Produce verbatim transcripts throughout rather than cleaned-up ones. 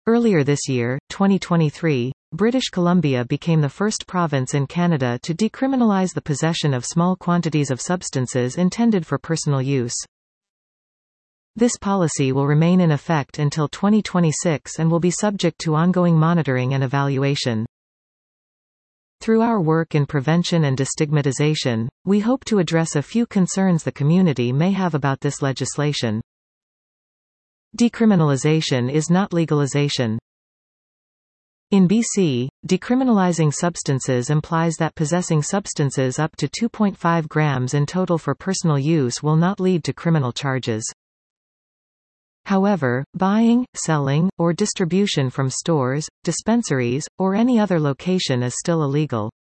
Earlier this year, twenty twenty-three, British Columbia became the first province in Canada to decriminalize the possession of small quantities of substances intended for personal use. This policy will remain in effect until twenty twenty-six and will be subject to ongoing monitoring and evaluation. Through our work in prevention and destigmatization, we hope to address a few concerns the community may have about this legislation. Decriminalization is not legalization. In B C, decriminalizing substances implies that possessing substances up to two point five grams in total for personal use will not lead to criminal charges. However, buying, selling, or distribution from stores, dispensaries, or any other location is still illegal.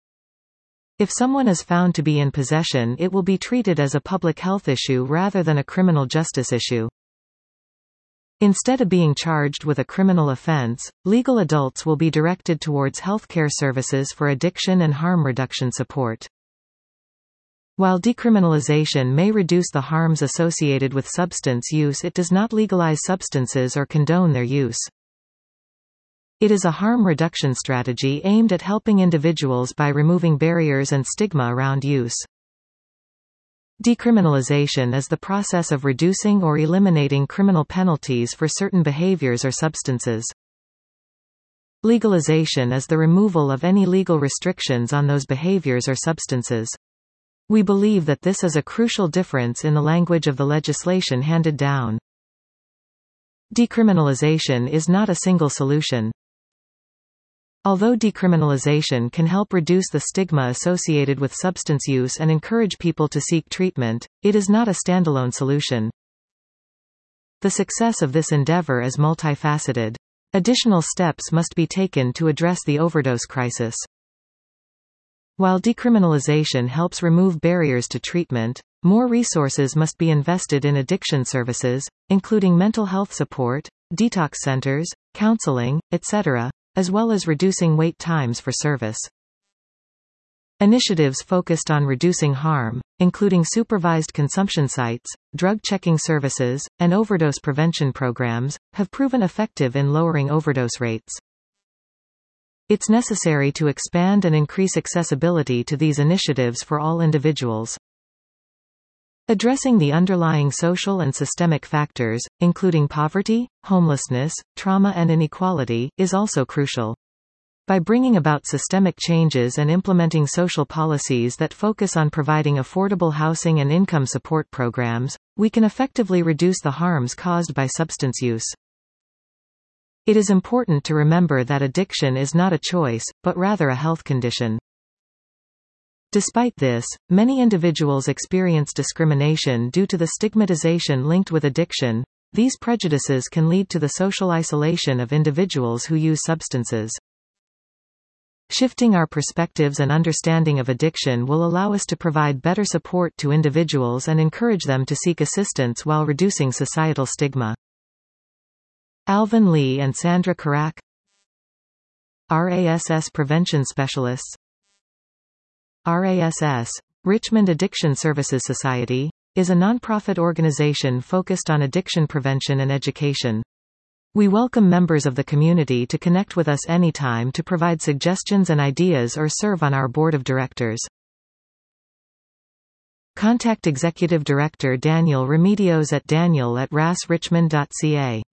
If someone is found to be in possession, it will be treated as a public health issue rather than a criminal justice issue. Instead of being charged with a criminal offense, legal adults will be directed towards healthcare services for addiction and harm reduction support. While decriminalization may reduce the harms associated with substance use, it does not legalize substances or condone their use. It is a harm reduction strategy aimed at helping individuals by removing barriers and stigma around use. Decriminalization is the process of reducing or eliminating criminal penalties for certain behaviors or substances. Legalization is the removal of any legal restrictions on those behaviors or substances. We believe that this is a crucial difference in the language of the legislation handed down. Decriminalization is not a single solution. Although decriminalization can help reduce the stigma associated with substance use and encourage people to seek treatment, it is not a standalone solution. The success of this endeavor is multifaceted. Additional steps must be taken to address the overdose crisis. While decriminalization helps remove barriers to treatment, more resources must be invested in addiction services, including mental health support, detox centers, counseling, et cetera, as well as reducing wait times for service. Initiatives focused on reducing harm, including supervised consumption sites, drug checking services, and overdose prevention programs, have proven effective in lowering overdose rates. It's necessary to expand and increase accessibility to these initiatives for all individuals. Addressing the underlying social and systemic factors, including poverty, homelessness, trauma and inequality, is also crucial. By bringing about systemic changes and implementing social policies that focus on providing affordable housing and income support programs, we can effectively reduce the harms caused by substance use. It is important to remember that addiction is not a choice, but rather a health condition. Despite this, many individuals experience discrimination due to the stigmatization linked with addiction. These prejudices can lead to the social isolation of individuals who use substances. Shifting our perspectives and understanding of addiction will allow us to provide better support to individuals and encourage them to seek assistance while reducing societal stigma. Alvin Lee and Sandra Karak, R A S S Prevention Specialists. R A S S, Richmond Addiction Services Society, is a nonprofit organization focused on addiction prevention and education. We welcome members of the community to connect with us anytime to provide suggestions and ideas or serve on our board of directors. Contact Executive Director Daniel Remedios at daniel at ras richmond dot c a.